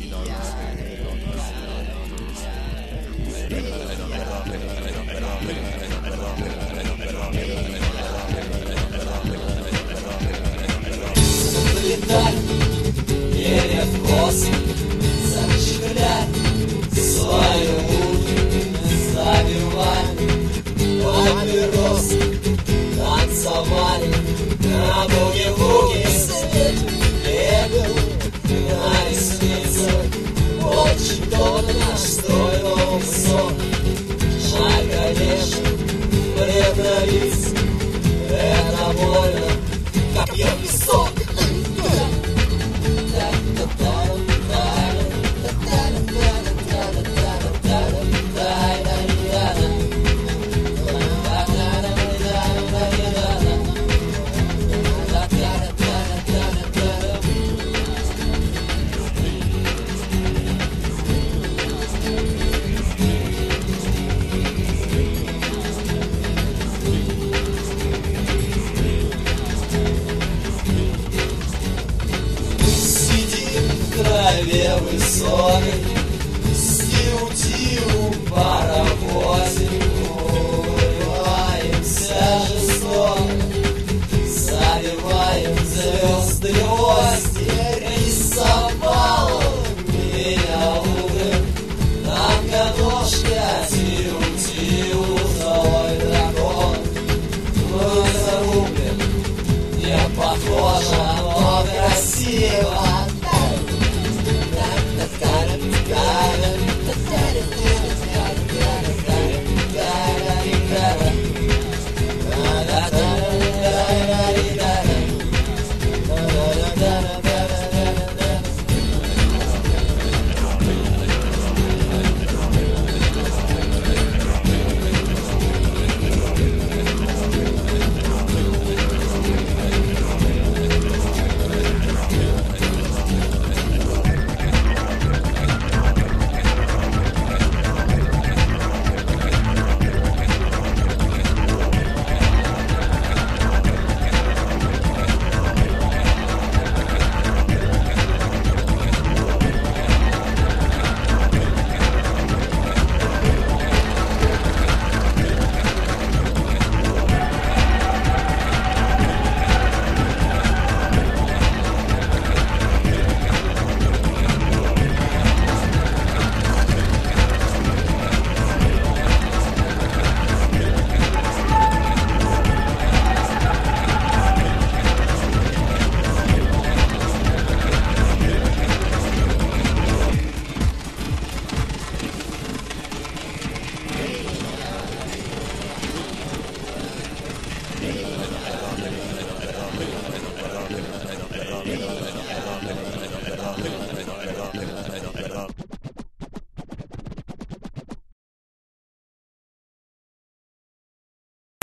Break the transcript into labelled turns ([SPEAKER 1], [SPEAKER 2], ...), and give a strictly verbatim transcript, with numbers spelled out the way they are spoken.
[SPEAKER 1] Заплетай перекосы, зачехляй свою руки, забивай папиросы, танцевали на буги-вуги, бегал на ресницах, очень долго наш стройный сон. Жаль, конечно, бледно лиц, это больно, как я песок. Траве высокой, стил-тил паровозик, урываемся жестоко, забиваем звезды гвозди, рисовала меня уголь, многоножка, тил-тил, злой дракон, мы загубим, не похоже, но красиво.
[SPEAKER 2] Thank you.